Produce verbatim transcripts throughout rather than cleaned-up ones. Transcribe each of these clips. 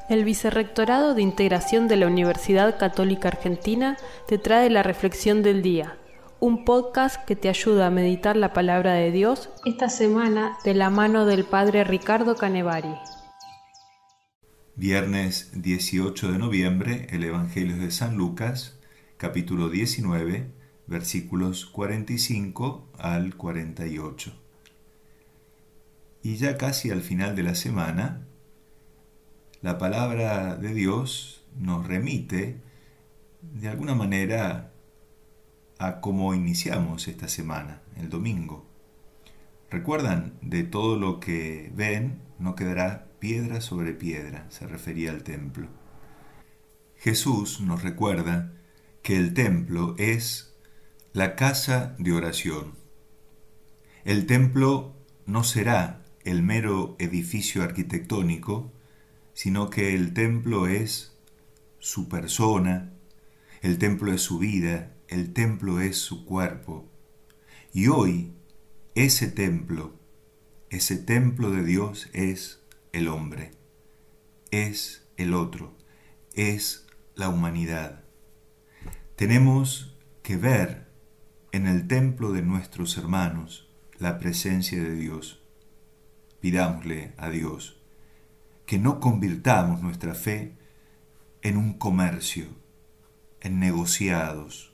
El Vicerrectorado de Integración de la Universidad Católica Argentina te trae la Reflexión del Día, un podcast que te ayuda a meditar la palabra de Dios esta semana de la mano del Padre Ricardo Canevari. Viernes dieciocho de noviembre, el Evangelio de San Lucas, capítulo diecinueve, versículos cuarenta y cinco al cuarenta y ocho. Y ya casi al final de la semana, la palabra de Dios nos remite de alguna manera a cómo iniciamos esta semana, el domingo. ¿Recuerdan? De todo lo que ven no quedará piedra sobre piedra, se refería al templo. Jesús nos recuerda que el templo es la casa de oración. El templo no será el mero edificio arquitectónico, sino que el templo es su persona, el templo es su vida, el templo es su cuerpo. Y hoy, ese templo, ese templo de Dios es el hombre, es el otro, es la humanidad. Tenemos que ver en el templo de nuestros hermanos la presencia de Dios. Pidámosle a Dios que no convirtamos nuestra fe en un comercio, en negociados,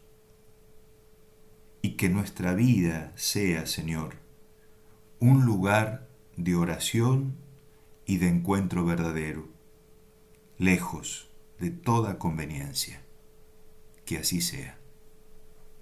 y que nuestra vida sea, Señor, un lugar de oración y de encuentro verdadero, lejos de toda conveniencia. Que así sea.